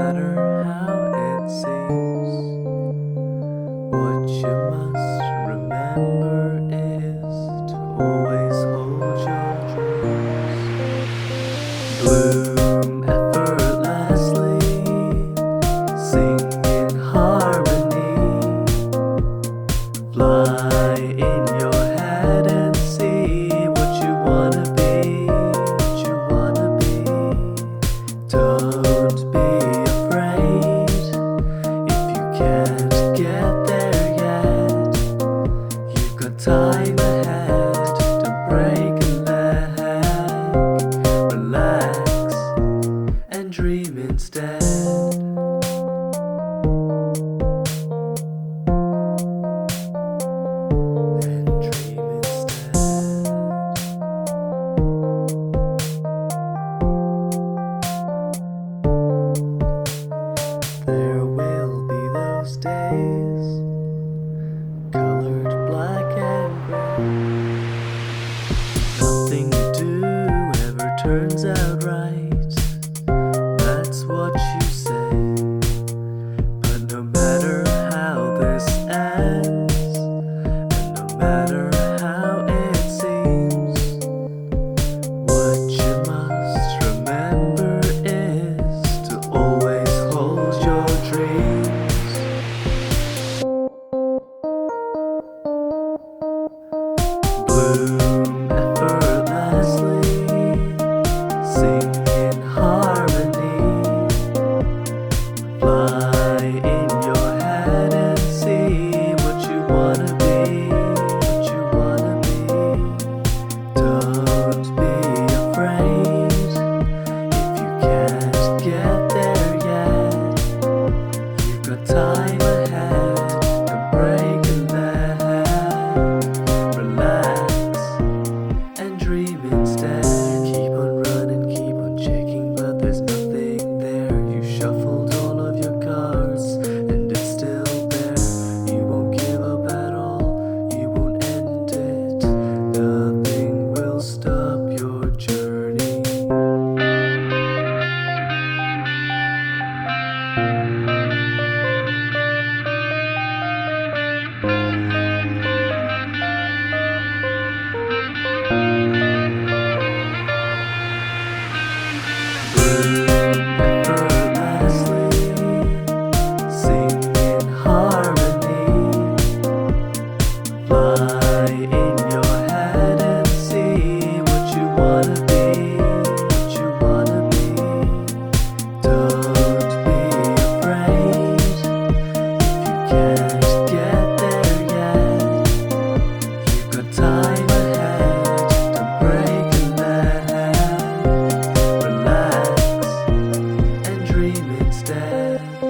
matter how it seems, what you must remember is to always hold your dreams. Bloom effortlessly, sing in harmony, fly in your head and see what you wanna be, what you wanna be. Don't be afraid if you can't get there yet. You've got time ahead. Don't break a leg. Relax and dream instead. There will be those days, colored black and gray. Nothing you do ever turns out right, that's what you say. But no matter how this ends, and no matter how it seems, what you must remember is to always hold your dreams. Bloom effortlessly, sing in harmony, fly in your head and see what you wanna be, what you wanna be. Don't be afraid if you can't get there yet. You've got time ahead. Don't break a leg. Relax and dream instead. Keep on running, keep on checking, but there's nothing there. You shuffled all of your cards and it's still there. You won't give up at all, you won't end it. Nothing will stop your journey. Bloom effortlessly, sing in harmony, fly in your head and see what you wanna be, what you wanna be. Don't be afraid if you can't get there yet. You've got time ahead. Don't break a leg. Relax and dream instead.